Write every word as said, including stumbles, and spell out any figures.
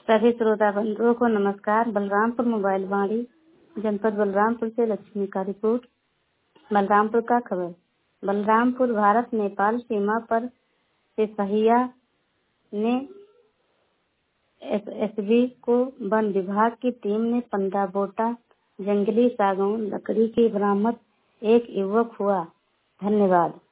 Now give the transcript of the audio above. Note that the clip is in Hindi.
सभी श्रोता बंधुओं को नमस्कार। बलरामपुर मोबाइल वाणी जनपद बलरामपुर से लक्ष्मी का रिपोर्ट। बलरामपुर का खबर। बलरामपुर भारत नेपाल सीमा पर सिपहिया ने एसएसबी को वन विभाग की टीम ने पंद्रह बोटा जंगली सागौन लकड़ी की बरामद, एक युवक हुआ। धन्यवाद।